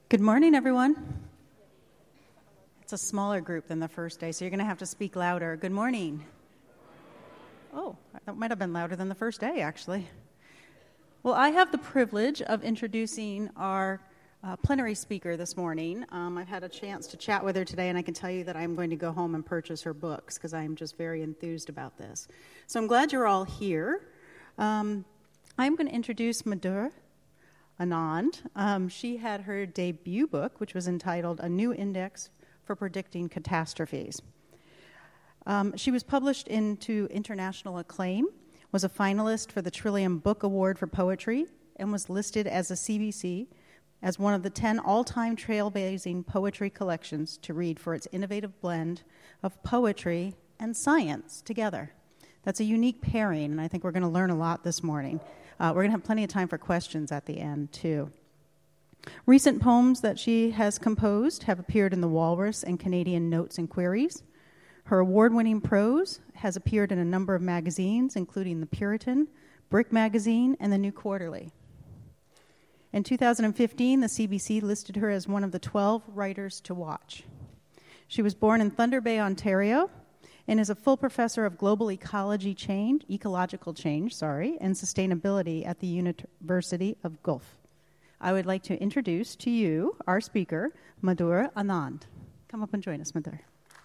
Good morning, everyone. It's a smaller group than the first day, so you're going to have to speak louder. Good morning. Oh, that might have been louder than the first day, actually. Well, I have the privilege of introducing our plenary speaker this morning. I've had a chance to chat with her today, and I can tell you that I'm going to go home and purchase her books because I'm just very enthused about this. So I'm glad you're all here. I'm going to introduce Madhur Anand. She had her debut book, which was entitled A New Index for Predicting Catastrophes. She was published into international acclaim, was a finalist for the Trillium Book Award for Poetry, and was listed as a CBC as one of the 10 all-time trailblazing poetry collections to read for its innovative blend of poetry and science together. That's a unique pairing, and I think we're going to learn a lot this morning. We're going to have plenty of time for questions at the end, too. Recent poems that she has composed have appeared in the Walrus and Canadian Notes and Queries. Her award-winning prose has appeared in a number of magazines, including The Puritan, Brick Magazine, and The New Quarterly. In 2015, the CBC listed her as one of the 12 writers to watch. She was born in Thunder Bay, Ontario, and is a full professor of global ecological change, and sustainability at the University of Guelph. I would like to introduce to you our speaker, Madhur Anand. Come up and join us, Madhur.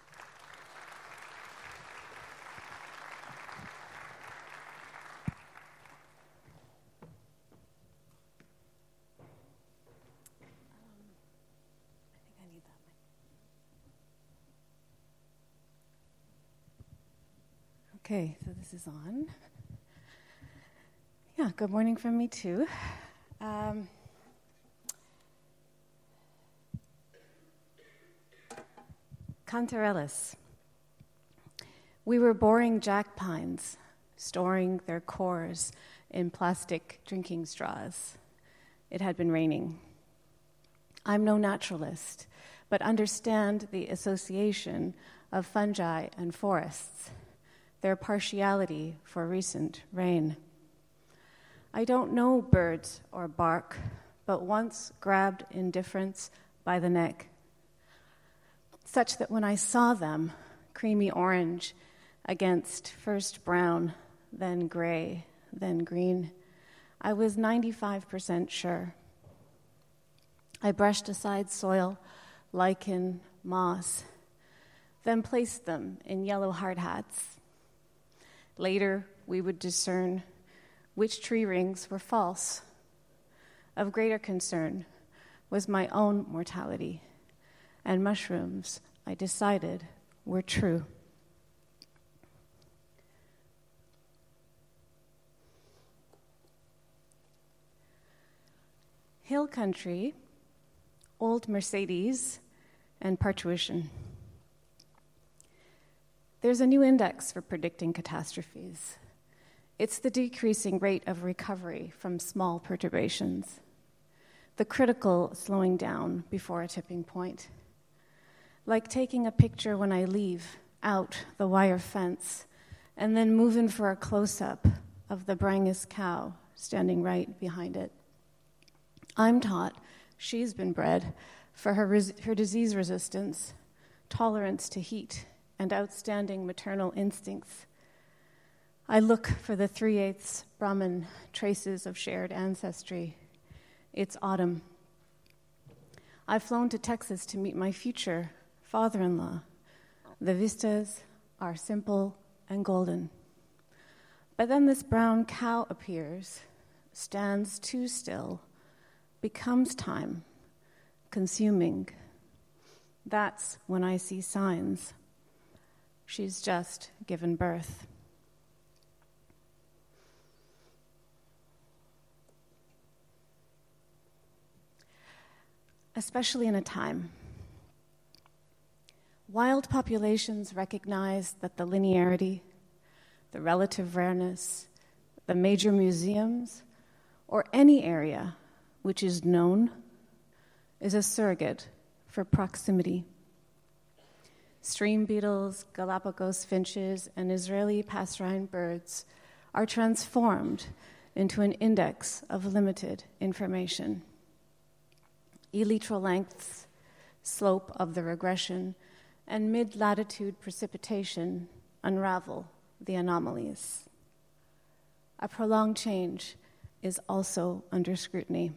Okay, so this is on. Yeah, good morning from me too. Cantarellus. We were boring jack pines, storing their cores in plastic drinking straws. It had been raining. I'm no naturalist, but understand the association of fungi and forests, their partiality for recent rain. I don't know birds or bark, but once grabbed indifference by the neck, such that when I saw them, creamy orange against first brown, then gray, then green, I was 95% sure. I brushed aside soil, lichen, moss, then placed them in yellow hard hats. Later, we would discern which tree rings were false. Of greater concern was my own mortality, and mushrooms, I decided, were true. Hill country, old Mercedes, and parturition. There's a new index for predicting catastrophes. It's the decreasing rate of recovery from small perturbations, the critical slowing down before a tipping point. Like taking a picture when I leave out the wire fence and then move in for a close-up of the Brangus cow standing right behind it. I'm taught she's been bred for her disease resistance, tolerance to heat, and outstanding maternal instincts. I look for the 3/8 Brahmin traces of shared ancestry. It's autumn. I've flown to Texas to meet my future father-in-law. The vistas are simple and golden. But then this brown cow appears, stands too still, becomes time, consuming. That's when I see signs. She's just given birth. Especially in a time. Wild populations recognize that the linearity, the relative rareness, the major museums, or any area which is known is a surrogate for proximity. Stream beetles, Galapagos finches, and Israeli passerine birds are transformed into an index of limited information. elytral length slope of the regression, and mid-latitude precipitation unravel the anomalies. A prolonged change is also under scrutiny.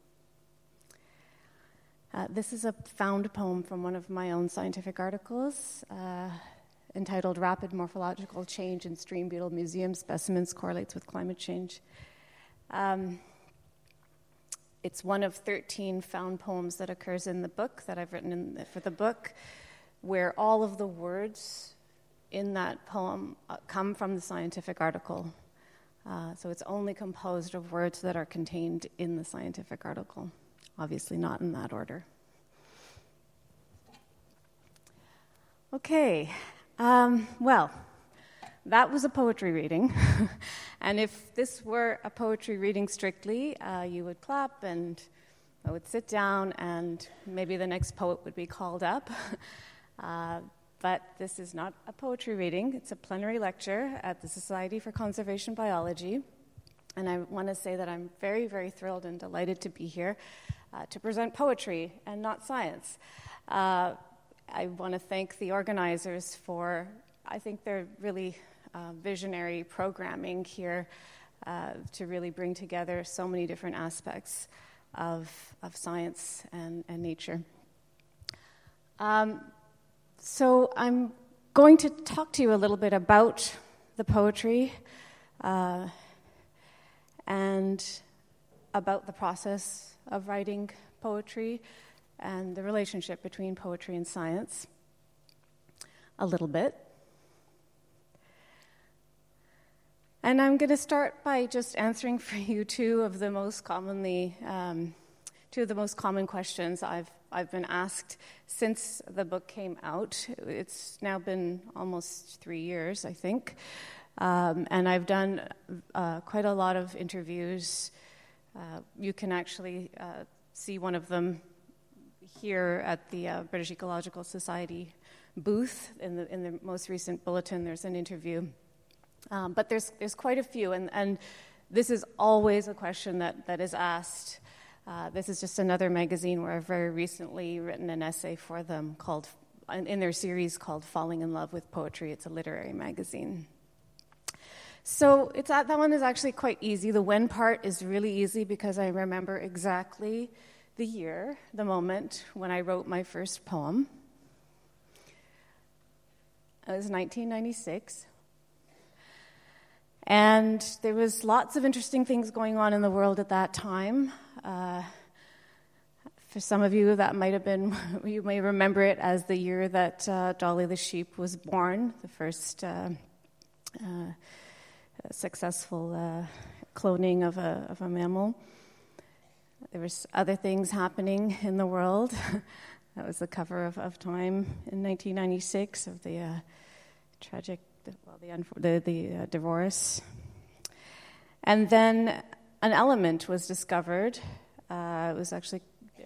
This is a found poem from one of my own scientific articles entitled Rapid Morphological Change in Stream Beetle Museum Specimens Correlates with Climate Change. It's one of 13 found poems that occurs in the book that I've written for the book, where all of the words in that poem come from the scientific article. So it's only composed of words that are contained in the scientific article, obviously not in that order. Okay, well, that was a poetry reading. And if this were a poetry reading strictly, you would clap and I would sit down and maybe the next poet would be called up. But this is not a poetry reading. It's a plenary lecture at the Society for Conservation Biology. And I want to say that I'm very, very thrilled and delighted to be here to present poetry and not science. I want to thank the organizers for, I think they're really visionary programming here to really bring together so many different aspects of science and nature. So I'm going to talk to you a little bit about the poetry and about the process of writing poetry and the relationship between poetry and science a little bit. And I'm going to start by just answering for you two of the most common questions I've been asked since the book came out. It's now been almost 3 years, I think, and I've done quite a lot of interviews. You can actually see one of them here at the British Ecological Society booth. In the most recent bulletin, there's an interview. But there's quite a few, and this is always a question that is asked. This is just another magazine where I've very recently written an essay for them called, in their series called Falling in Love with Poetry. It's a literary magazine. So that one is actually quite easy. The when part is really easy because I remember exactly the year, the moment when I wrote my first poem. It was 1996. And there was lots of interesting things going on in the world at that time. For some of you, that might have been, you may remember it as the year that Dolly the sheep was born, the first successful cloning of a mammal. There was other things happening in the world. That was the cover of Time in 1996 of the tragic, the divorce. And then an element was discovered. It was actually,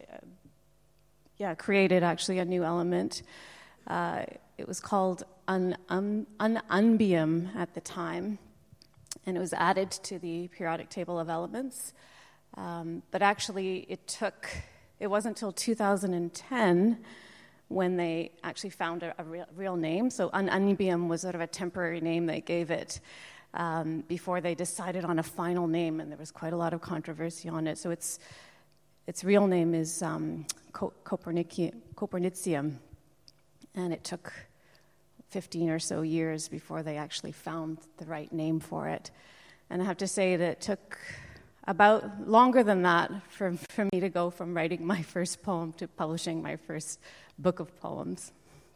created actually a new element. It was called ununbium at the time, and it was added to the periodic table of elements. But actually, it wasn't until 2010 when they actually found a real name. So ununbium was sort of a temporary name they gave it before they decided on a final name, and there was quite a lot of controversy on it. So its real name is Copernicium, and it took 15 or so years before they actually found the right name for it. And I have to say that it took about longer than that for me to go from writing my first poem to publishing my first book of poems.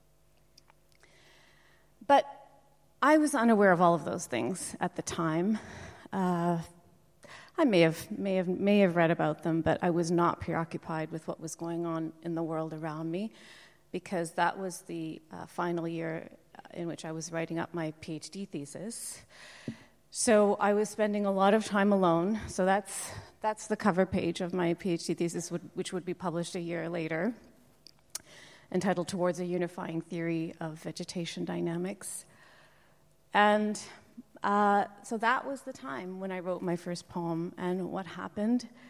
But I was unaware of all of those things at the time. I may have read about them, but I was not preoccupied with what was going on in the world around me, because that was the final year in which I was writing up my PhD thesis. So I was spending a lot of time alone. So that's the cover page of my PhD thesis, which would be published a year later, entitled Towards a Unifying Theory of Vegetation Dynamics. And so that was the time when I wrote my first poem. And what happened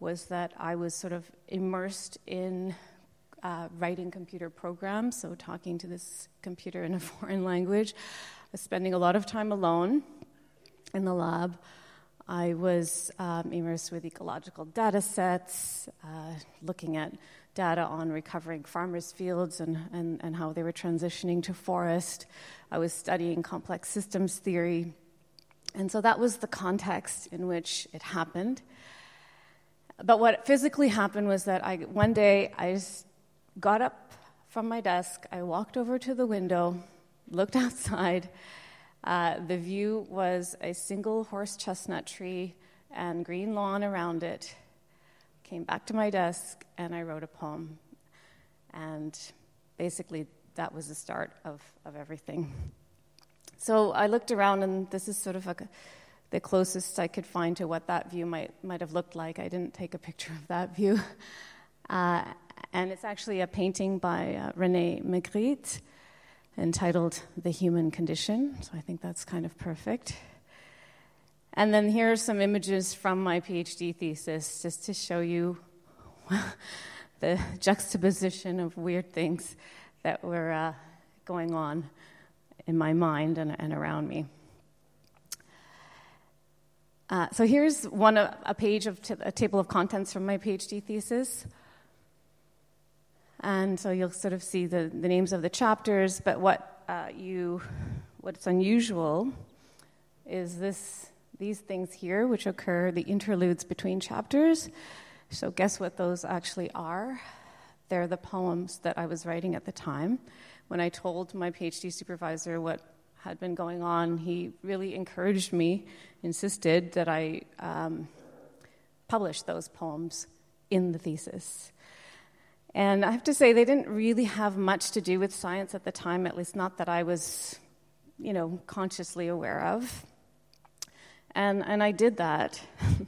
was that I was sort of immersed in writing computer programs, so talking to this computer in a foreign language. I was spending a lot of time alone in the lab. I was immersed with ecological data sets, looking at data on recovering farmers' fields and how they were transitioning to forest. I was studying complex systems theory. And so that was the context in which it happened. But what physically happened was that one day I just got up from my desk, I walked over to the window, looked outside. The view was a single horse chestnut tree and green lawn around it. Came back to my desk and I wrote a poem. And basically that was the start of everything. So I looked around, and this is sort of the closest I could find to what that view might have looked like. I didn't take a picture of that view. And it's actually a painting by René Magritte entitled The Human Condition. So I think that's kind of perfect. And then here are some images from my PhD thesis, just to show you the juxtaposition of weird things that were going on in my mind and around me. So here's a page of a table of contents from my PhD thesis. And so you'll sort of see the names of the chapters, but what's unusual is these things here, which occur, the interludes between chapters. So guess what those actually are? They're the poems that I was writing at the time. When I told my PhD supervisor what had been going on, he really encouraged me, insisted that I publish those poems in the thesis. And I have to say, they didn't really have much to do with science at the time, at least not that I was, consciously aware of. And I did that.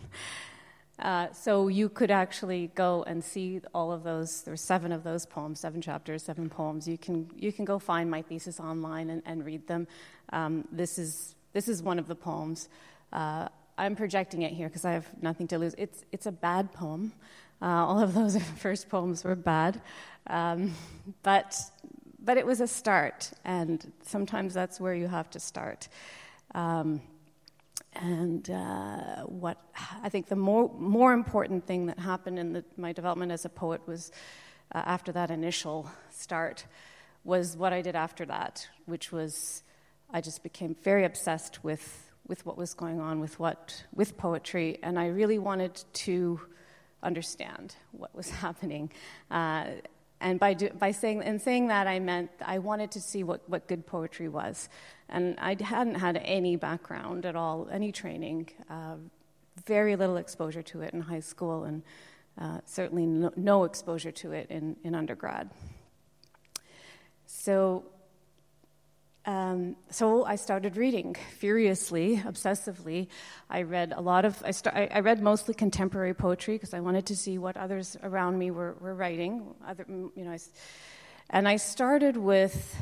So you could actually go and see all of those. There were 7 of those poems, 7 chapters, 7 poems. You can go find my thesis online and read them. This is one of the poems. I'm projecting it here because I have nothing to lose. It's a bad poem. All of those first poems were bad, but it was a start, and sometimes that's where you have to start. What I think the more important thing that happened in my development as a poet was after that initial start was what I did after that, which was I just became very obsessed with what was going on with poetry, and I really wanted to understand what was happening. And by saying that, I meant I wanted to see what good poetry was. And I hadn't had any background at all, any training, very little exposure to it in high school, and certainly no exposure to it in undergrad. So I started reading furiously, obsessively. I read I read mostly contemporary poetry because I wanted to see what others around me were writing. And I started with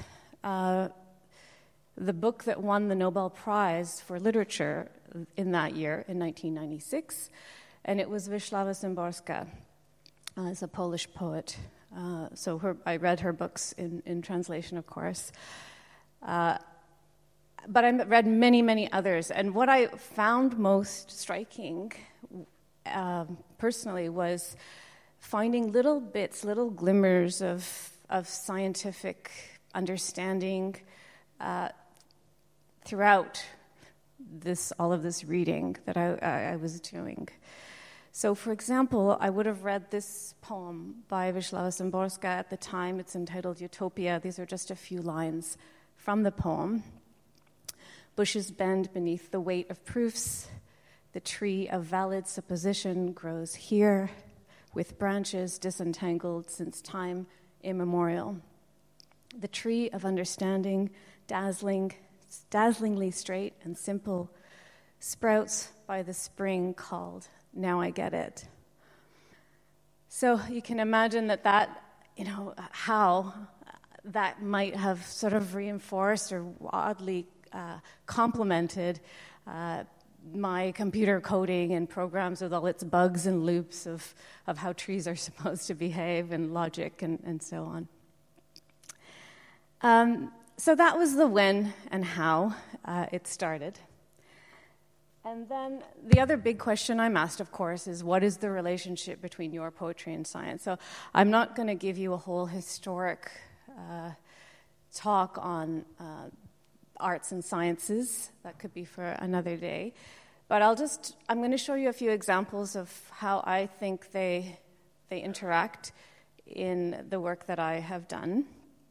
the book that won the Nobel Prize for Literature in that year, in 1996, and it was Wisława Szymborska, as a Polish poet. I read her books in translation, of course. But I read many, many others. And what I found most striking, personally, was finding little bits, little glimmers of scientific understanding throughout all of this reading that I was doing. So, for example, I would have read this poem by Wisława Szymborska at the time. It's entitled Utopia. These are just a few lines from the poem. Bushes bend beneath the weight of proofs. The tree of valid supposition grows here, with branches disentangled since time immemorial. The tree of understanding, dazzlingly straight and simple, sprouts by the spring called Now I Get It. So you can imagine that how that might have sort of reinforced or oddly complemented my computer coding and programs with all its bugs and loops of how trees are supposed to behave and logic and so on. So that was the when and how it started. And then the other big question I'm asked, of course, is what is the relationship between your poetry and science? So I'm not going to give you a whole historic talk on arts and sciences. That could be for another day. But I'm going to show you a few examples of how I think they interact in the work that I have done.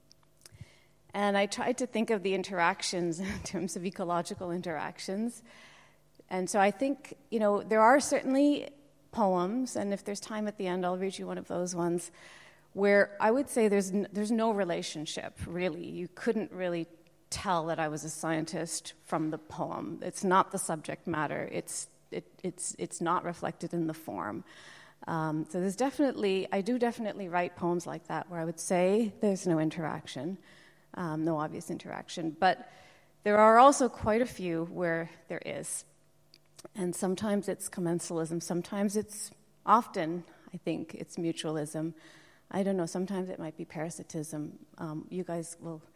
And I tried to think of the interactions in terms of ecological interactions. And so I think, there are certainly poems, and if there's time at the end, I'll read you one of those ones, where I would say there's no relationship, really. You couldn't really tell that I was a scientist from the poem. It's not the subject matter. It's not reflected in the form. So I do definitely write poems like that, where I would say there's no interaction, no obvious interaction. But there are also quite a few where there is. And sometimes it's commensalism, often, I think, it's mutualism. I don't know, sometimes it might be parasitism. You guys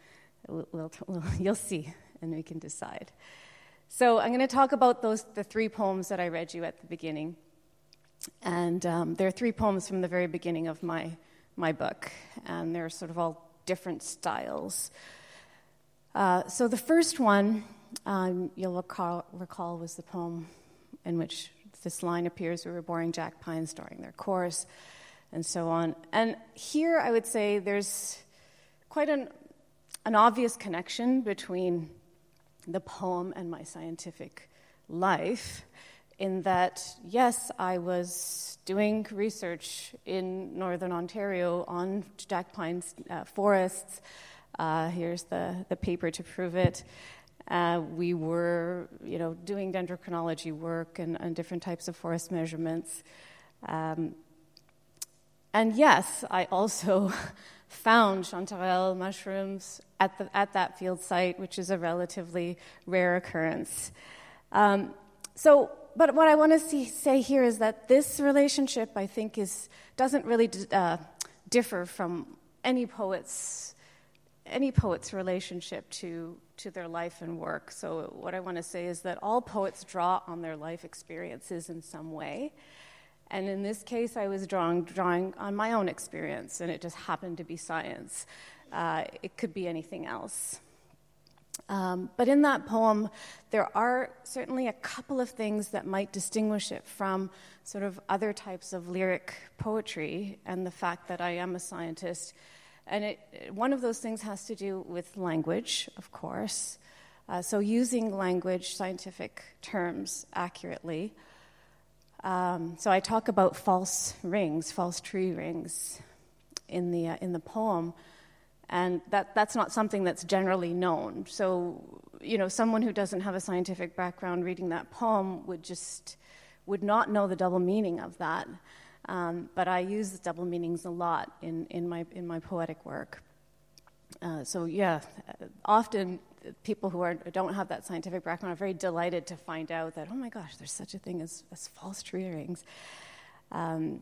you'll see, and we can decide. So I'm going to talk about the 3 poems that I read you at the beginning. And there are 3 poems from the very beginning of my book, and they're sort of all different styles. So the first one, you'll recall, was the poem in which this line appears: we were boring jack pines during their course, and so on. And here I would say there's quite an obvious connection between the poem and my scientific life, in that, yes, I was doing research in northern Ontario on jack pines forests. Here's the paper to prove it. We were, doing dendrochronology work and different types of forest measurements. And yes, I also found chanterelle mushrooms at that field site, which is a relatively rare occurrence. But what I want to say here is that this relationship, I think, doesn't really differ from any poet's relationship to their life and work. So what I want to say is that all poets draw on their life experiences in some way. And in this case, I was drawing on my own experience, and it just happened to be science. It could be anything else. But in that poem, there are certainly a couple of things that might distinguish it from sort of other types of lyric poetry, and the fact that I am a scientist. And one of those things has to do with language, of course. So using language, scientific terms accurately. So I talk about false tree rings in the poem, and that's not something that's generally known. So, someone who doesn't have a scientific background reading that poem would not know the double meaning of that. But I use the double meanings a lot in my poetic work. Often people who don't have that scientific background are very delighted to find out that, oh my gosh, there's such a thing as false tree rings. And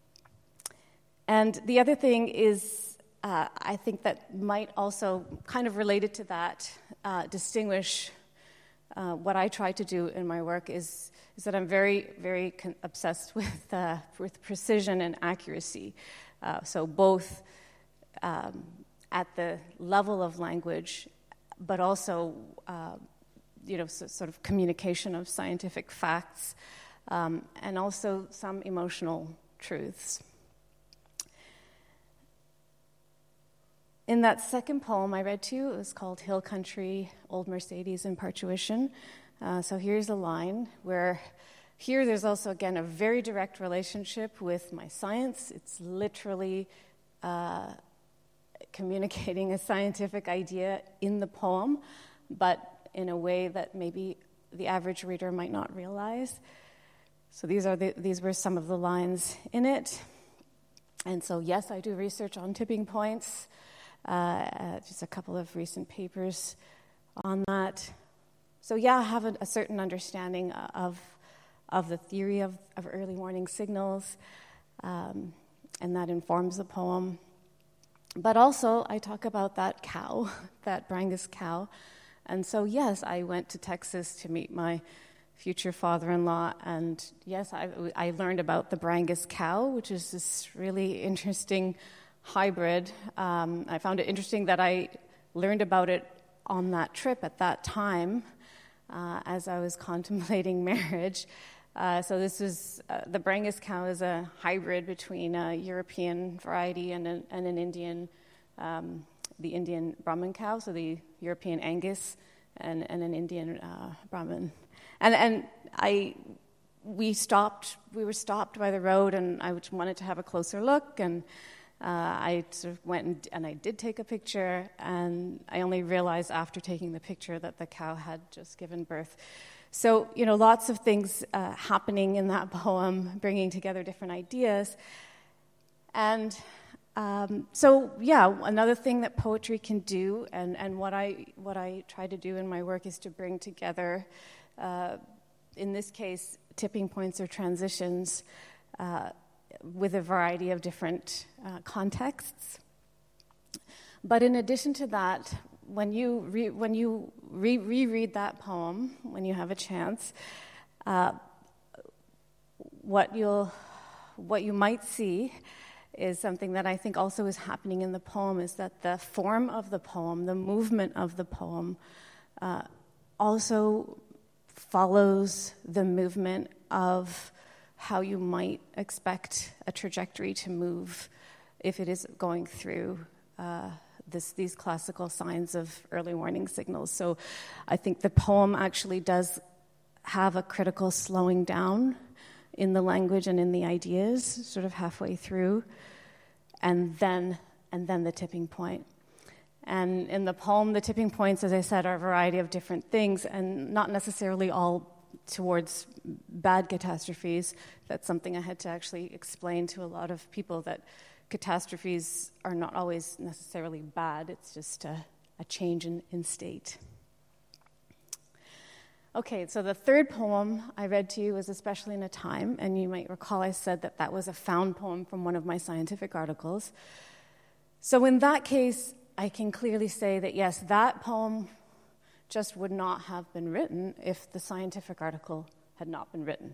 the other thing is, I think that might also, kind of related to that, distinguish what I try to do in my work is that I'm very, very obsessed with precision and accuracy. So both at the level of language, but also, sort of communication of scientific facts, and also some emotional truths. In that second poem I read to you, it was called Hill Country, Old Mercedes and Parturition. So here's a line where here there's also, again, a very direct relationship with my science. It's literally communicating a scientific idea in the poem, but in a way that maybe the average reader might not realize. So these were some of the lines in it. And so, yes, I do research on tipping points. Just a couple of recent papers on that. I have a certain understanding of the theory of early warning signals, and that informs the poem. But also, I talk about that cow, that Brangus cow. And so, yes, I went to Texas to meet my future father-in-law, and yes, I learned about the Brangus cow, which is this really interesting hybrid. I found it interesting that I learned about it on that trip at that time as I was contemplating marriage. So this is, the Brangus cow is a hybrid between a European variety and an Indian, the Indian Brahman cow, so the European Angus and an Indian Brahman. And we were stopped by the road, and I wanted to have a closer look, and I sort of went and I did take a picture, and I only realized after taking the picture that the cow had just given birth. So, lots of things happening in that poem, bringing together different ideas. And another thing that poetry can do, and what I try to do in my work is to bring together, in this case, tipping points or transitions with a variety of different contexts. But in addition to that, when you reread that poem, when you have a chance, what you might see is something that I think also is happening in the poem, is that the form of the poem, the movement of the poem, also follows the movement of how you might expect a trajectory to move if it is going through these classical signs of early warning signals. So I think the poem actually does have a critical slowing down in the language and in the ideas, sort of halfway through, and then the tipping point. And in the poem, the tipping points, as I said, are a variety of different things, and not necessarily all towards bad catastrophes. That's something I had to actually explain to a lot of people, that catastrophes are not always necessarily bad. It's just a change in state. Okay, so the third poem I read to you was Especially in a Time, and you might recall I said that was a found poem from one of my scientific articles. So in that case, I can clearly say that, yes, that poem just would not have been written if the scientific article had not been written.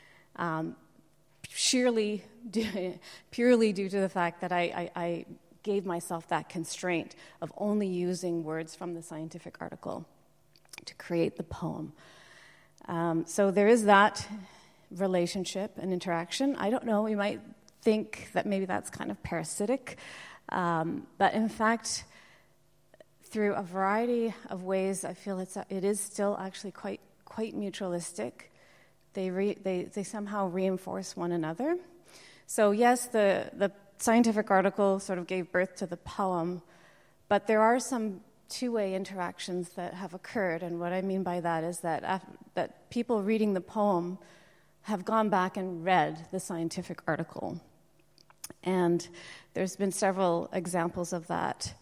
Purely due to the fact that I gave myself that constraint of only using words from the scientific article to create the poem. So there is that relationship and interaction. I don't know, we might think that maybe that's kind of parasitic, but in fact, through a variety of ways, I feel it is still actually quite mutualistic. They somehow reinforce one another. So yes, the scientific article sort of gave birth to the poem, but there are some two-way interactions that have occurred, and what I mean by that is that people reading the poem have gone back and read the scientific article. And there's been several examples of that.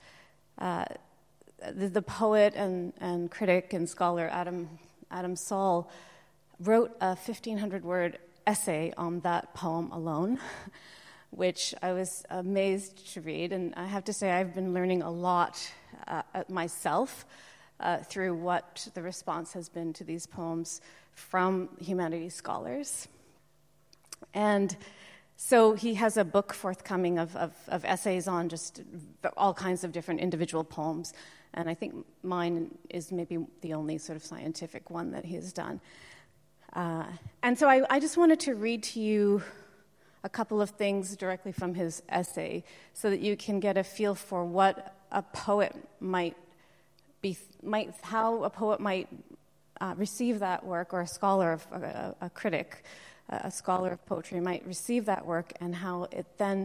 The poet and critic and scholar Adam Saul wrote a 1,500-word essay on that poem alone, which I was amazed to read. And I have to say I've been learning a lot myself through what the response has been to these poems from humanities scholars. And so he has a book forthcoming of essays on just all kinds of different individual poems. And I think mine is maybe the only sort of scientific one that he has done. And so I just wanted to read to you a couple of things directly from his essay so that you can get a feel for what a poet how a poet might receive that work, or a scholar, a critic, a scholar of poetry might receive that work, and how it then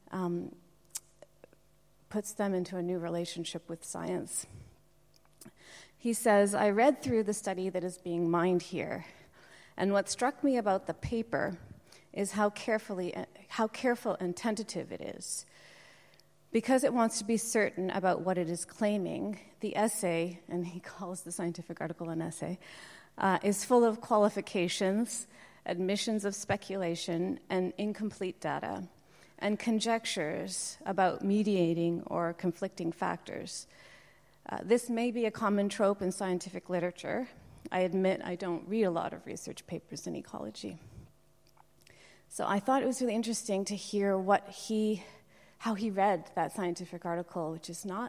puts them into a new relationship with science. He says, I read through the study that is being mined here, and what struck me about the paper is how careful and tentative it is. Because it wants to be certain about what it is claiming, the essay, and he calls the scientific article an essay, is full of qualifications, admissions of speculation, and incomplete data, and conjectures about mediating or conflicting factors. This may be a common trope in scientific literature. I admit I don't read a lot of research papers in ecology. So I thought it was really interesting to hear how he read that scientific article, which is not,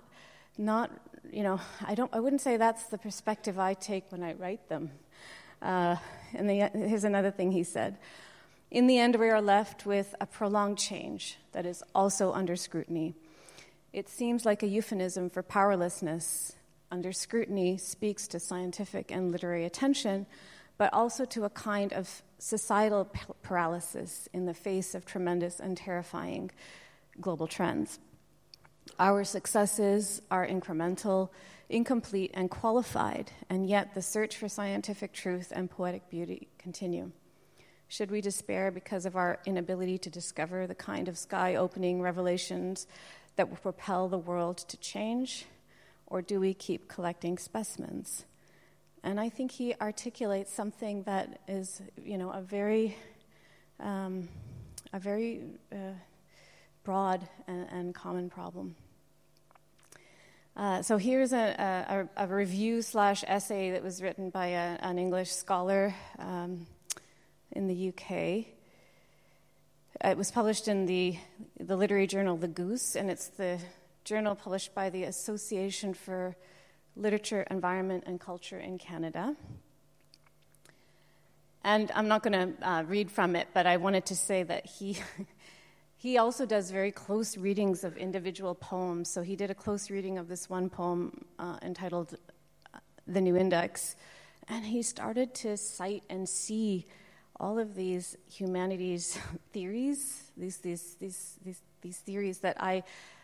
I wouldn't say that's the perspective I take when I write them. Here's another thing he said. In the end, we are left with a prolonged change that is also under scrutiny. It seems like a euphemism for powerlessness. Under scrutiny speaks to scientific and literary attention, but also to a kind of societal paralysis in the face of tremendous and terrifying global trends. Our successes are incremental, incomplete, and qualified, and yet the search for scientific truth and poetic beauty continue. Should we despair because of our inability to discover the kind of sky-opening revelations that will propel the world to change, or do we keep collecting specimens? And I think he articulates something that is, a very broad and common problem. So here's a review/essay that was written by an English scholar in the UK. It was published in the literary journal The Goose, and it's the journal published by the Association for Literature, Environment, and Culture in Canada. And I'm not going to read from it, but I wanted to say that he also does very close readings of individual poems. So he did a close reading of this one poem entitled The New Index, and he started to cite and see all of these humanities theories, these theories that I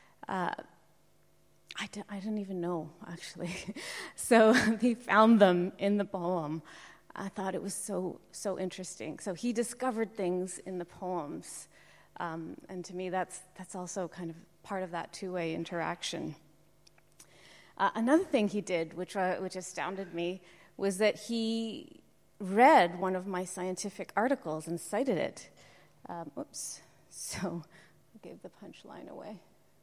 didn't even know, actually. So he found them in the poem. I thought it was so interesting. So he discovered things in the poems, and to me, that's also kind of part of that two-way interaction. Another thing he did, which astounded me, was that he read one of my scientific articles and cited it. So I gave the punchline away.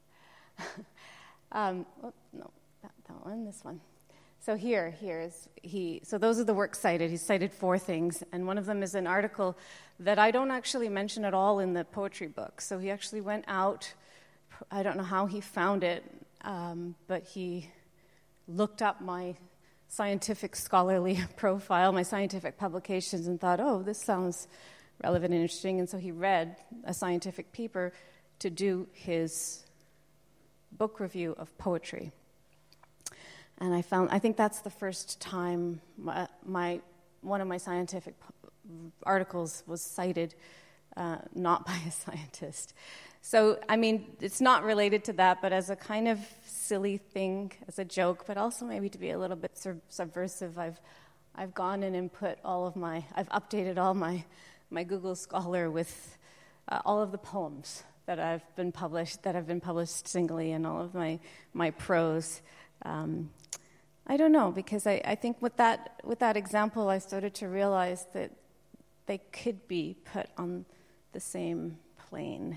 No, that one, this one. So so those are the works cited. He cited 4 things, and one of them is an article that I don't actually mention at all in the poetry book. So he actually went out, I don't know how he found it, but he looked up my scientific scholarly profile, my scientific publications, and thought, oh, this sounds relevant and interesting, and so he read a scientific paper to do his book review of poetry. And I think that's the first time one of my scientific articles was cited not by a scientist. So, I mean, it's not related to that, but as a kind of silly thing, as a joke, but also maybe to be a little bit subversive, I've gone in and I've updated all my Google Scholar with all of the poems that have been published singly, and all of my prose. I don't know, because I think with that example, I started to realize that they could be put on the same plane.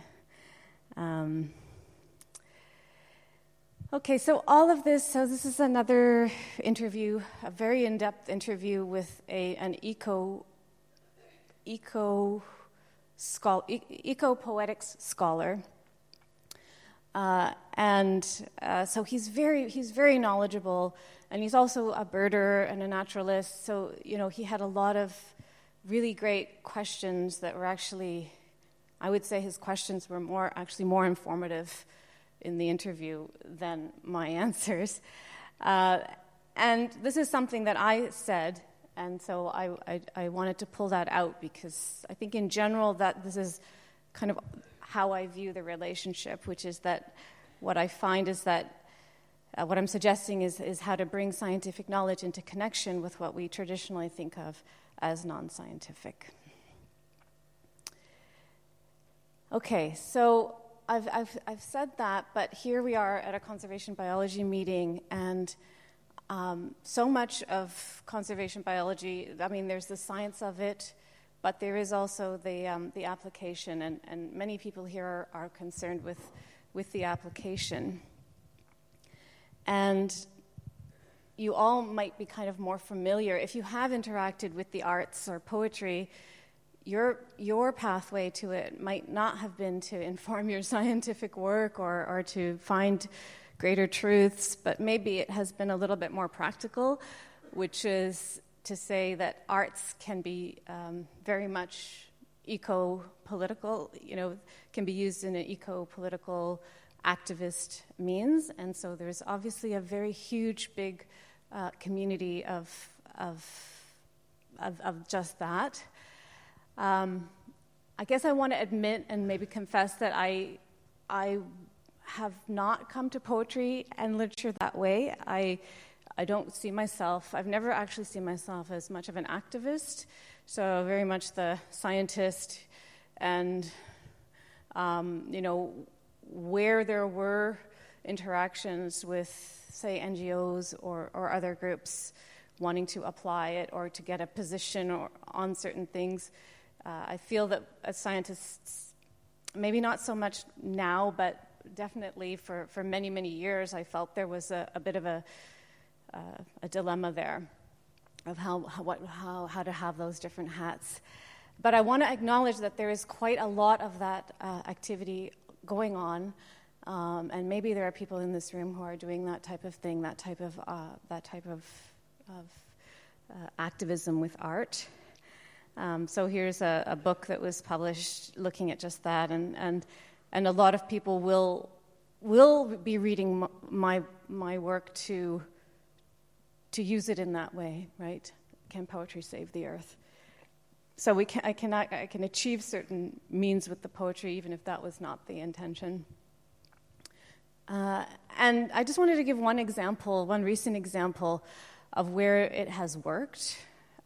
Okay, so all of this, so this is another interview, a very in-depth interview with an eco-poetics scholar. So he's very knowledgeable, and he's also a birder and a naturalist. So, he had a lot of really great questions that were actually, I would say his questions were more informative in the interview than my answers. And this is something that I said, and so I wanted to pull that out, because I think in general that this is kind of how I view the relationship, which is that what I find is that what I'm suggesting is how to bring scientific knowledge into connection with what we traditionally think of as non-scientific. Okay, so I've said that, but here we are at a conservation biology meeting, and so much of conservation biology, I mean, there's the science of it, but there is also the application, and many people here are concerned with the application. And you all might be kind of more familiar. If you have interacted with the arts or poetry, your pathway to it might not have been to inform your scientific work or to find greater truths, but maybe it has been a little bit more practical, which is to say that arts can be very much eco-political, can be used in an eco-political activist means, and so there's obviously a very huge, big community of just that. I guess I want to admit and maybe confess that I have not come to poetry and literature that way. I don't see myself, I've never actually seen myself as much of an activist, so very much the scientist, and where there were interactions with, say, NGOs or other groups wanting to apply it or to get a position on certain things, I feel that as scientists, maybe not so much now, but definitely for many, many years, I felt there was a bit of a dilemma there of how to have those different hats. But I want to acknowledge that there is quite a lot of that activity going on, and maybe there are people in this room who are doing that type of thing, that type of activism with art. So here's a book that was published looking at just that, and a lot of people will be reading my work to use it in that way, right? Can poetry save the earth? So I can achieve certain means with the poetry, even if that was not the intention. And I just wanted to give one recent example of where it has worked,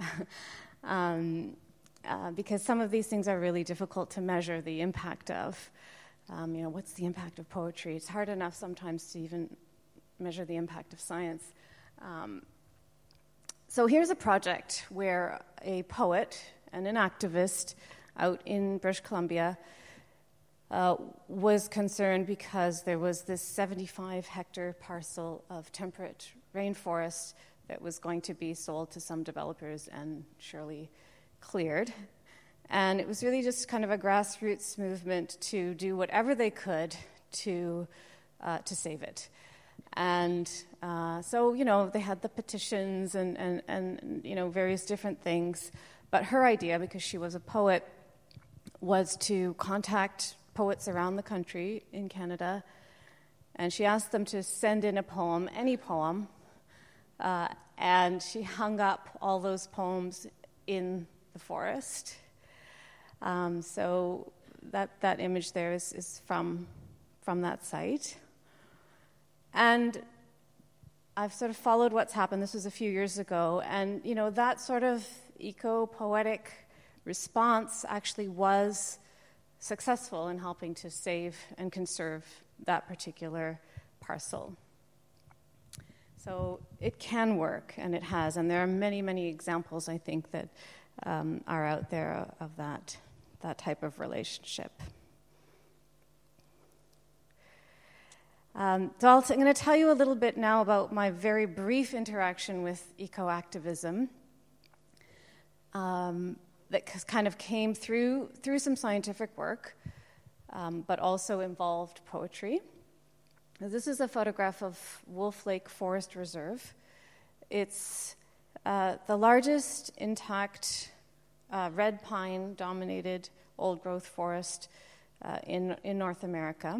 because some of these things are really difficult to measure the impact of. What's the impact of poetry? It's hard enough sometimes to even measure the impact of science. So here's a project where a poet and an activist out in British Columbia was concerned because there was this 75-hectare parcel of temperate rainforest that was going to be sold to some developers and surely cleared. And it was really just kind of a grassroots movement to do whatever they could to save it. And so, they had the petitions and various different things. But her idea, because she was a poet, was to contact poets around the country in Canada, and she asked them to send in a poem, any poem, and she hung up all those poems in the forest. So that image there is from that site. And I've sort of followed what's happened. This was a few years ago, and that sort of eco-poetic response actually was successful in helping to save and conserve that particular parcel. So it can work, and it has, and there are many, many examples, I think, that are out there of that type of relationship. So I'm going to tell you a little bit now about my very brief interaction with eco-activism that kind of came through some scientific work, but also involved poetry. This is a photograph of Wolf Lake Forest Reserve. It's the largest intact red pine-dominated old-growth forest in North America.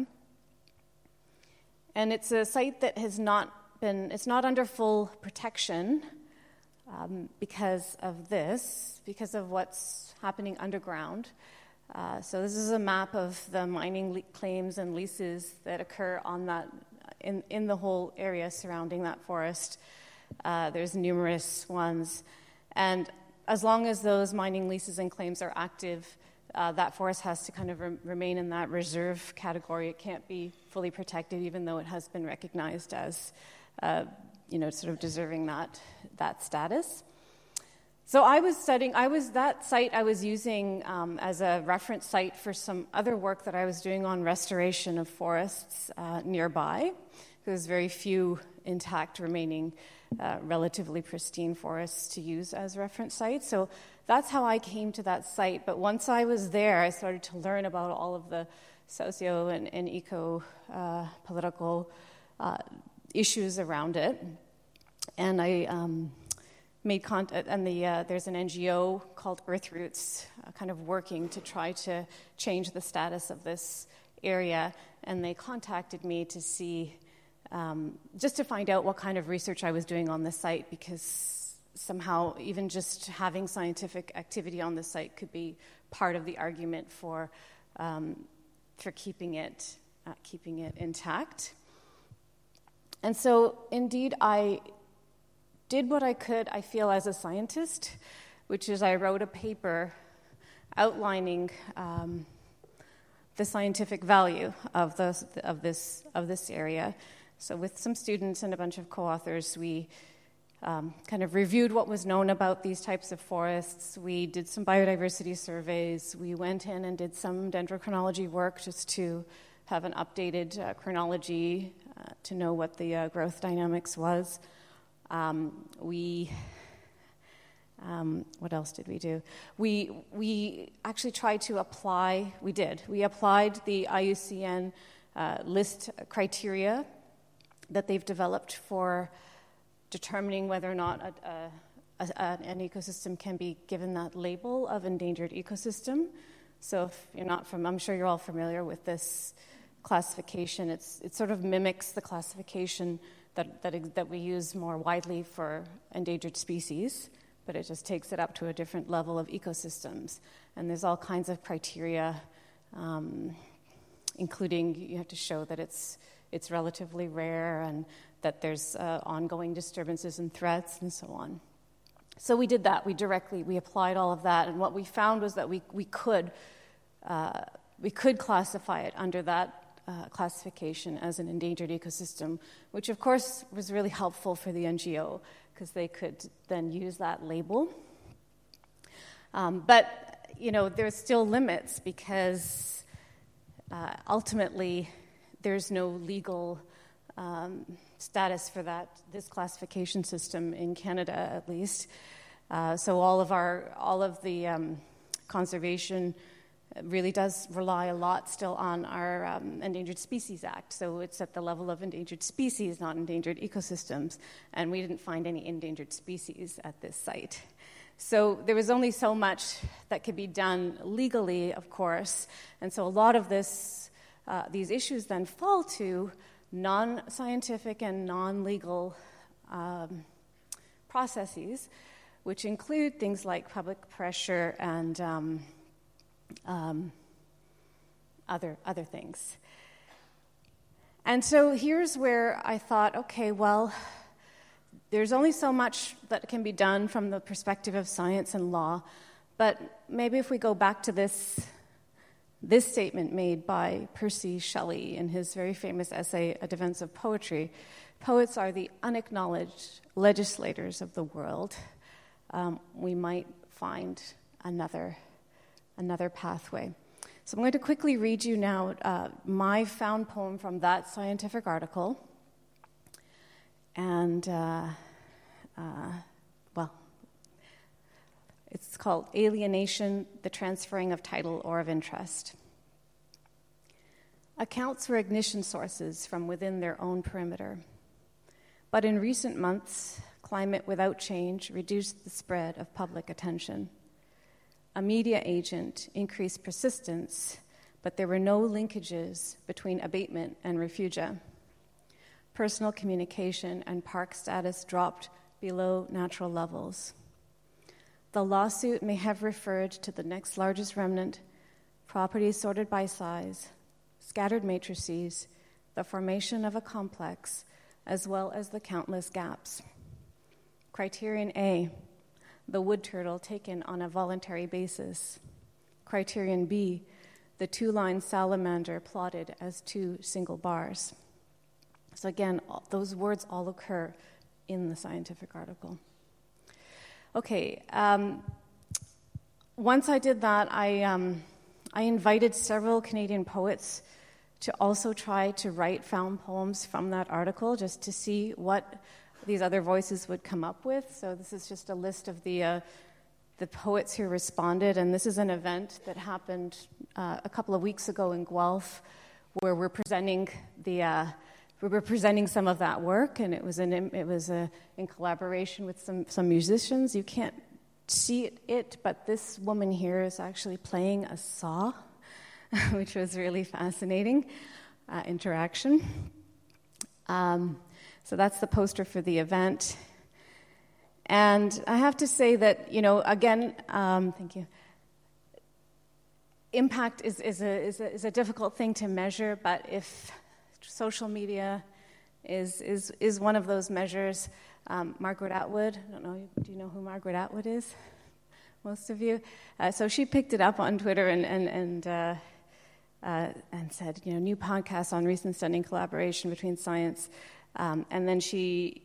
And it's a site that it's not under full protection because of what's happening underground. So this is a map of the mining claims and leases that occur on that in the whole area surrounding that forest. There's numerous ones, and as long as those mining leases and claims are active, that forest has to kind of remain in that reserve category. It can't be fully protected, even though it has been recognized as, sort of deserving that status. So I was that site I was using as a reference site for some other work that I was doing on restoration of forests nearby. There's very few intact remaining relatively pristine forests to use as reference sites. So that's how I came to that site. But once I was there, I started to learn about all of the socio and eco-political issues around it. And I made contact, and there's an NGO called Earth Roots kind of working to try to change the status of this area. And they contacted me to see, just to find out what kind of research I was doing on the site, because somehow even just having scientific activity on the site could be part of the argument for keeping it intact. And so, indeed, I did what I could, I feel, as a scientist, which is I wrote a paper outlining the scientific value of this area. So with some students and a bunch of co-authors, we kind of reviewed what was known about these types of forests. We did some biodiversity surveys. We went in and did some dendrochronology work just to have an updated chronology to know what the growth dynamics was. What else did we do? We actually tried to apply. We applied the IUCN list criteria that they've developed for determining whether or not an ecosystem can be given that label of endangered ecosystem. So if you're not I'm sure you're all familiar with this classification. It sort of mimics the classification that we use more widely for endangered species, but it just takes it up to a different level of ecosystems. And there's all kinds of criteria, including you have to show that it's relatively rare and that there's ongoing disturbances and threats and so on. So we did that. We applied all of that, and what we found was that we could classify it under that classification as an endangered ecosystem, which of course was really helpful for the NGO because they could then use that label. But there's still limits because ultimately there's no legal status for this classification system in Canada, at least. So all of the conservation really does rely a lot still on our Endangered Species Act. So it's at the level of endangered species, not endangered ecosystems. And we didn't find any endangered species at this site. So there was only so much that could be done legally, of course. And so a lot of these issues then fall to non-scientific and non-legal processes, which include things like public pressure and other things. And so here's where I thought, okay, well, there's only so much that can be done from the perspective of science and law, but maybe if we go back to this statement made by Percy Shelley in his very famous essay, A Defense of Poetry, poets are the unacknowledged legislators of the world. We might find another pathway. So I'm going to quickly read you now my found poem from that scientific article. And, it's called Alienation, the Transferring of Title or of Interest. Accounts for ignition sources from within their own perimeter. But in recent months, climate without change reduced the spread of public attention. A media agent increased persistence, but there were no linkages between abatement and refugia. Personal communication and park status dropped below natural levels. The lawsuit may have referred to the next largest remnant, property sorted by size, scattered matrices, the formation of a complex, as well as the countless gaps. Criterion A, the wood turtle taken on a voluntary basis. criterion B, the two-line salamander plotted as two single bars. So again, those words all occur in the scientific article. Okay, once I did that, I invited several Canadian poets to also try to write found poems from that article, just to see what these other voices would come up with. So this is just a list of the poets who responded, and this is an event that happened a couple of weeks ago in Guelph, where we're presenting some of that work, and it was in collaboration with some musicians. You can't see it, but this woman here is actually playing a saw, which was really fascinating interaction. So that's the poster for the event. And I have to say that, again, thank you. Impact is a difficult thing to measure, but if social media is one of those measures, Margaret Atwood, I don't know, do you know who Margaret Atwood is? Most of you. So she picked it up on Twitter and said, new podcast on recent stunning collaboration between science. And then she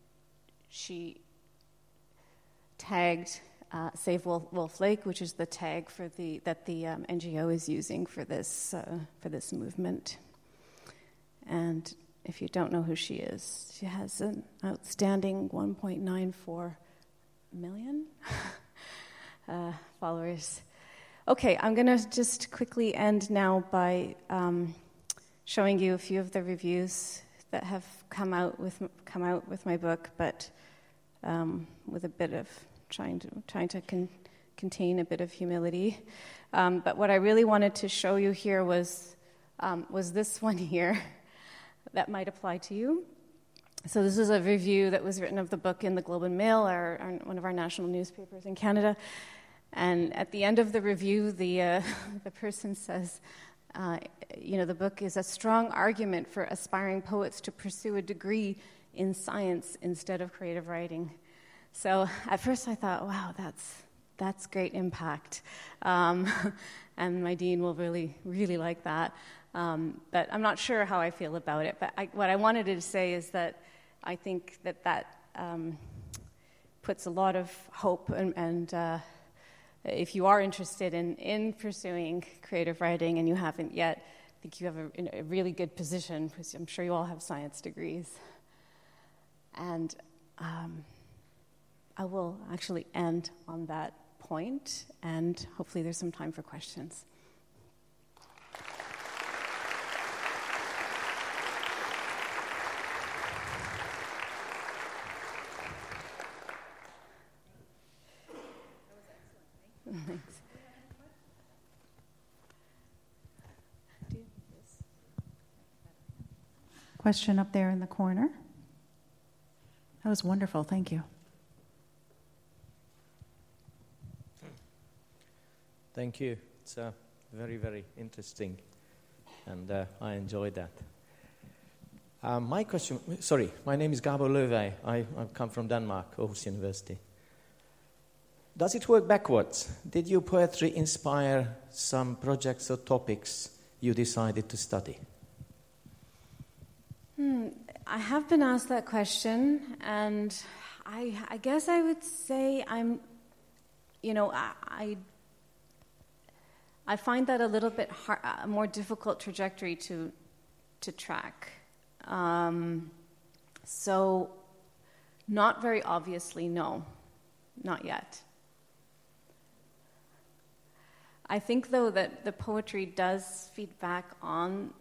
tagged Save Wolf Lake, which is the tag that the NGO is using for this movement. And if you don't know who she is, she has an outstanding 1.94 million followers. Okay, I'm going to just quickly end now by showing you a few of the reviews that have come out with my book, but with a bit of trying to contain a bit of humility. But what I really wanted to show you here was this one here that might apply to you. So this is a review that was written of the book in the Globe and Mail, one of our national newspapers in Canada. And at the end of the review, the person says, the book is a strong argument for aspiring poets to pursue a degree in science instead of creative writing. So at first I thought, wow, that's great impact. And my dean will really, really like that. But I'm not sure how I feel about it. But what I wanted to say is that I think that puts a lot of hope and if you are interested in pursuing creative writing and you haven't yet, I think you have a really good position, because I'm sure you all have science degrees. And I will actually end on that point, and hopefully there's some time for questions. Thanks. Question up there in the corner. That was wonderful. Thank you. Thank you. It's very, very interesting, and I enjoyed that. My question, my name is Gabor Löwey. I come from Denmark, Aarhus University. Does it work backwards? Did your poetry inspire some projects or topics you decided to study? I have been asked that question, and I guess I would say I find that a little bit a more difficult trajectory to track. So, not very obviously, no, not yet. I think, though, that the poetry does feed back on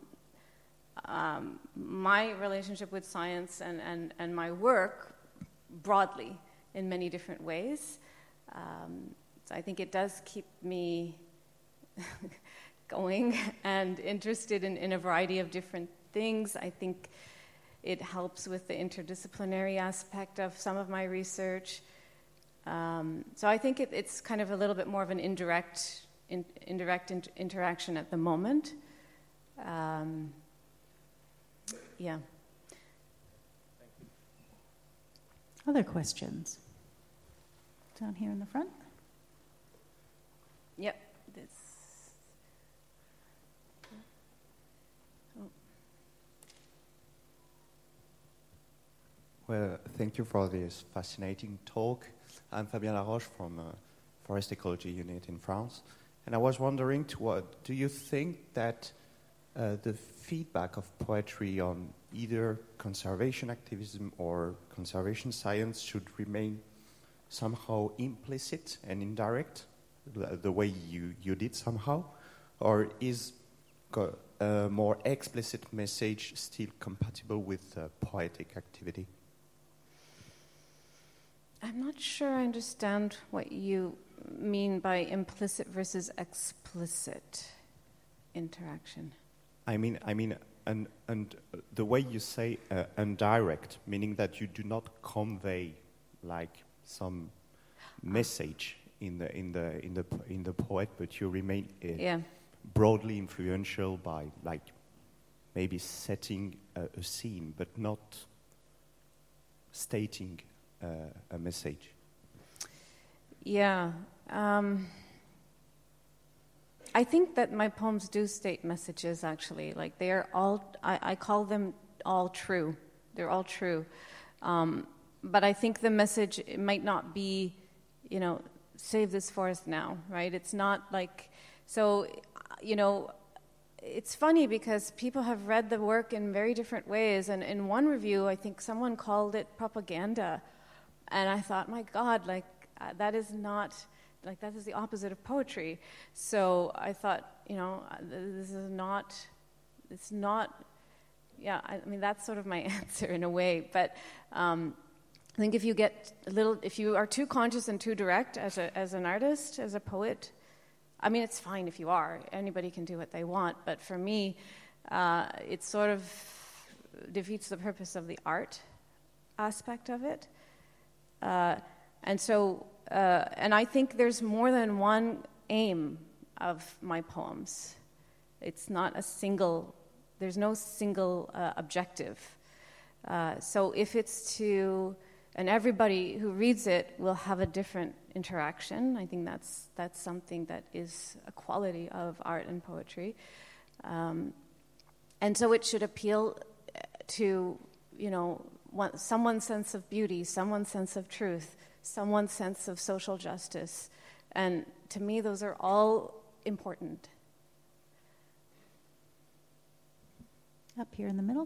my relationship with science and my work broadly in many different ways. So I think it does keep me going and interested in a variety of different things. I think it helps with the interdisciplinary aspect of some of my research. So I think it's kind of a little bit more of an indirect interaction at the moment. Yeah. Other questions? Down here in the front? Yep. This. Well, thank you for this fascinating talk. I'm Fabien Laroche from Forest Ecology Unit in France. And I was wondering, do you think that the feedback of poetry on either conservation activism or conservation science should remain somehow implicit and indirect, the way you did somehow? Or is a more explicit message still compatible with poetic activity? I'm not sure I understand what you mean by implicit versus explicit interaction. I mean, and the way you say indirect, meaning that you do not convey like some message in the poet, but you remain broadly influential by like maybe setting a scene, but not stating a message. Yeah. I think that my poems do state messages, actually. Like, they are all, I call them all true. They're all true. But I think the message, it might not be, save this forest now, right? It's not like, so, it's funny because people have read the work in very different ways. And in one review, I think someone called it propaganda. And I thought, my God, that is not... that is the opposite of poetry. So I thought, this is not, it's not, that's sort of my answer in a way. But I think if you are too conscious and too direct as an artist, as a poet, it's fine if you are. Anybody can do what they want. But for me, it sort of defeats the purpose of the art aspect of it. And I think there's more than one aim of my poems. It's not there's no single objective. So if it's and everybody who reads it will have a different interaction. I think that's something that is a quality of art and poetry. And so it should appeal to, someone's sense of beauty, someone's sense of truth, someone's sense of social justice. And to me, those are all important. Up here in the middle.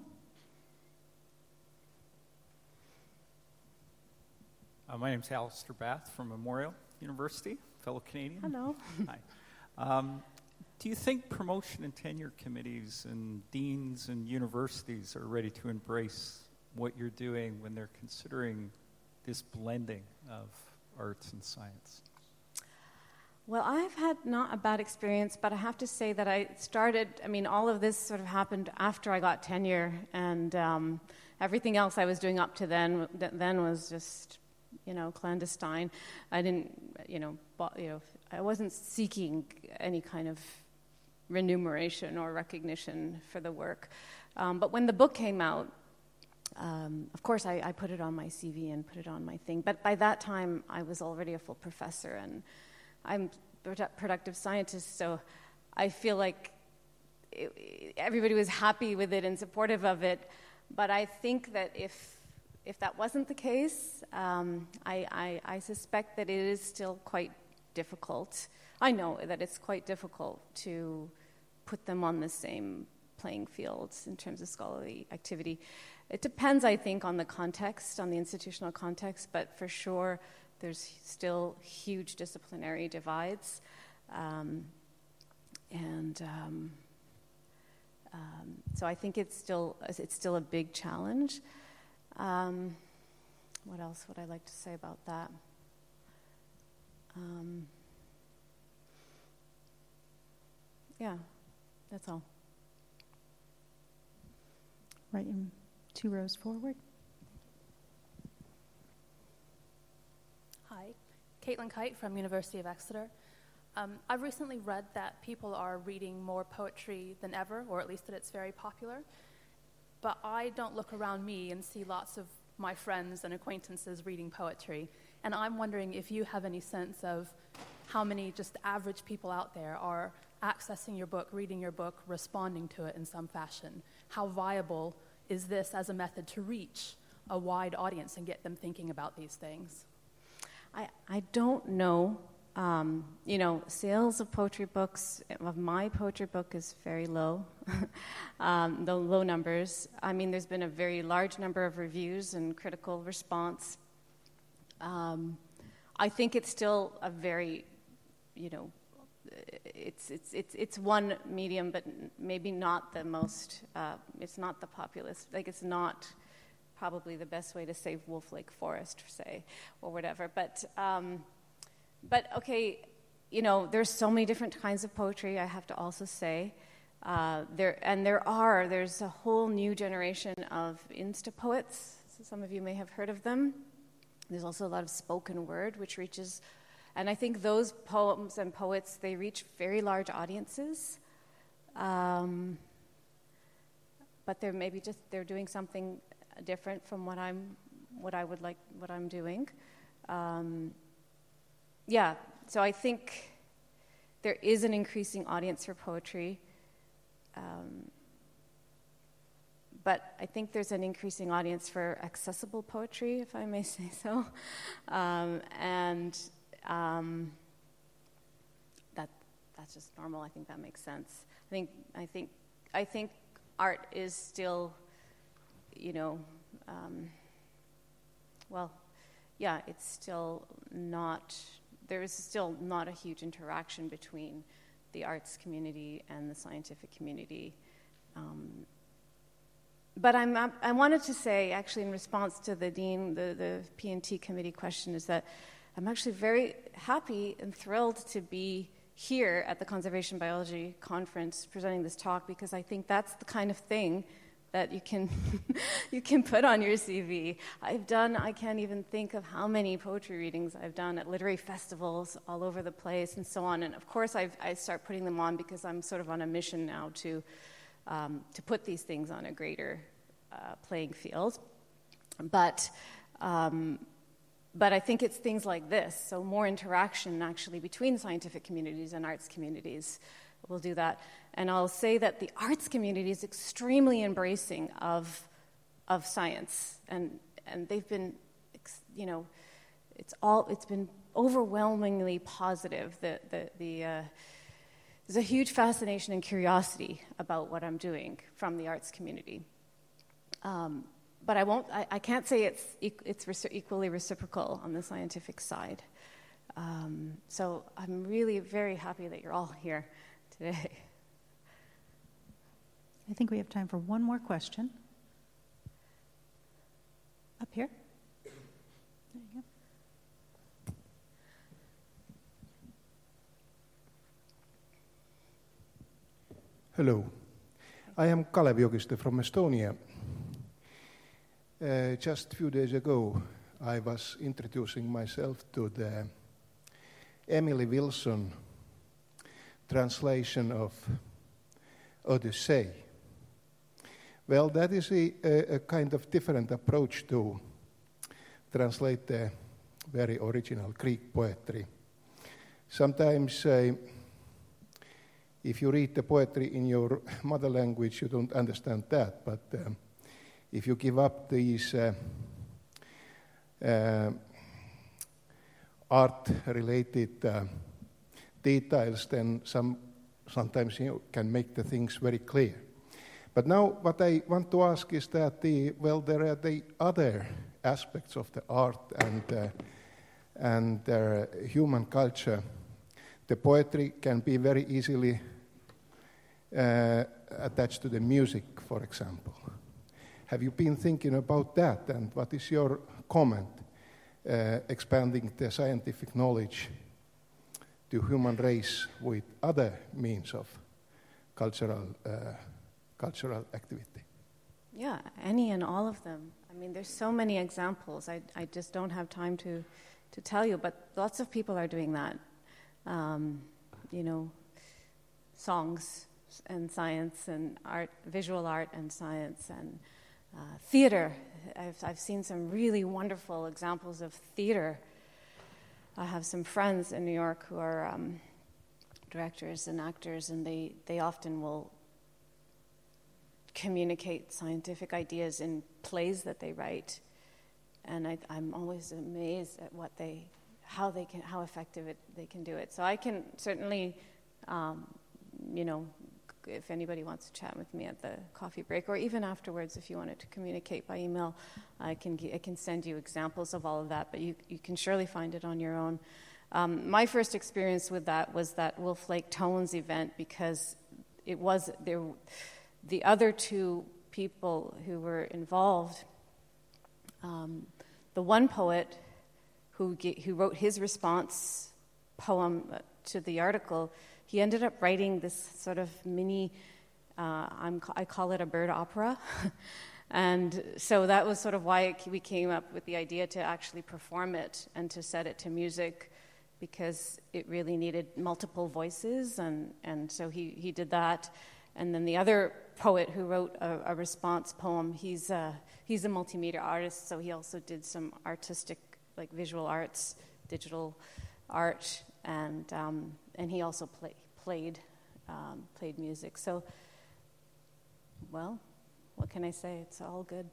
My name's Alistair Bath from Memorial University, fellow Canadian. Hello. Hi. Do you think promotion and tenure committees and deans and universities are ready to embrace what you're doing when they're considering this blending of arts and science? Well, I've had not a bad experience, but I have to say that all of this sort of happened after I got tenure, and everything else I was doing up to then was just, clandestine. I didn't, I wasn't seeking any kind of remuneration or recognition for the work. But when the book came out, of course, I put it on my CV and put it on my thing. But by that time, I was already a full professor, and I'm a productive scientist, so I feel like everybody was happy with it and supportive of it. But I think that if that wasn't the case, I suspect that it is still quite difficult. I know that it's quite difficult to put them on the same playing fields in terms of scholarly activity. It depends, I think, on the context, on the institutional context, but for sure there's still huge disciplinary divides. So I think it's still a big challenge. What else would I like to say about that? Yeah, that's all. Right in 2 rows forward. Hi, Caitlin Kite from University of Exeter. I've recently read that people are reading more poetry than ever, or at least that it's very popular. But I don't look around me and see lots of my friends and acquaintances reading poetry. And I'm wondering if you have any sense of how many just average people out there are accessing your book, reading your book, responding to it in some fashion. How viable is this as a method to reach a wide audience and get them thinking about these things? I don't know. Sales of poetry books, of my poetry book, is very low. The low numbers. I mean, there's been a very large number of reviews and critical response. I think it's still a very, it's one medium, but maybe not the most. It's not the populist. Like, it's not probably the best way to save Wolf Lake Forest, say, or whatever. But okay, there's so many different kinds of poetry, I have to also say. There's a whole new generation of Insta poets. So some of you may have heard of them. There's also a lot of spoken word, which reaches, and I think those poems and poets, they reach very large audiences. But they're doing something different from what I'm doing. So I think there is an increasing audience for poetry, but I think there's an increasing audience for accessible poetry, if I may say so, that's just normal. I think that makes sense. I think art is still, it's still not. There is still not a huge interaction between the arts community and the scientific community. But I wanted to say, actually, in response to the Dean, the P&T committee question, is that I'm actually very happy and thrilled to be here at the Conservation Biology Conference presenting this talk, because I think that's the kind of thing that you can you can put on your CV. I can't even think of how many poetry readings I've done at literary festivals all over the place and so on. And of course, I start putting them on because I'm sort of on a mission now to put these things on a greater playing field. But I think it's things like this, so more interaction actually between scientific communities and arts communities will do that. And I'll say that the arts community is extremely embracing of science, and they've been, it's been overwhelmingly positive. There's a huge fascination and curiosity about what I'm doing from the arts community. But I can't say it's equally reciprocal on the scientific side. So I'm really very happy that you're all here today. I think we have time for one more question. Up here. There you go. Hello. I am Kalev Jokiste from Estonia. Just a few days ago, I was introducing myself to the Emily Wilson translation of Odyssey. Well, that is a kind of different approach to translate the very original Greek poetry. Sometimes, if you read the poetry in your mother language, you don't understand that, but if you give up these art-related details, then sometimes you can make the things very clear. But now what I want to ask is that there are the other aspects of the art and human culture. The poetry can be very easily attached to the music, for example. Have you been thinking about that, and what is your comment expanding the scientific knowledge to human race with other means of cultural activity? Yeah, any and all of them. I mean, there's so many examples. I just don't have time to tell you, but lots of people are doing that. Songs and science and art, visual art and science and theater. I've seen some really wonderful examples of theater. I have some friends in New York who are directors and actors, and they often will communicate scientific ideas in plays that they write. and I'm always amazed at how effective they can do it. So I can certainly, if anybody wants to chat with me at the coffee break, or even afterwards, if you wanted to communicate by email, I can send you examples of all of that. But you can surely find it on your own. My first experience with that was that Wolf Lake Tones event, because it was the other two people who were involved. The one poet who wrote his response poem to the article, he ended up writing this sort of mini, I call it a bird opera. And so that was sort of why we came up with the idea to actually perform it and to set it to music, because it really needed multiple voices, and so he did that. And then the other poet who wrote a response poem, he's a multimedia artist, so he also did some artistic, like visual arts, digital art, and he also played music. So, well, what can I say? It's all good.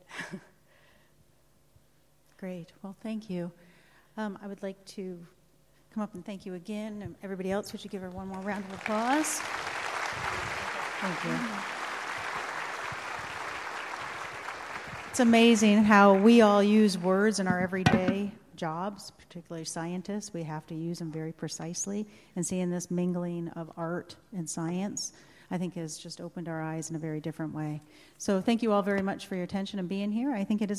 Great. Well, thank you. I would like to come up and thank you again. And everybody else, would you give her one more round of applause? Thank you. It's amazing how we all use words in our everyday jobs, particularly scientists. We have to use them very precisely. And seeing this mingling of art and science, I think, has just opened our eyes in a very different way. So thank you all very much for your attention and being here. I think it is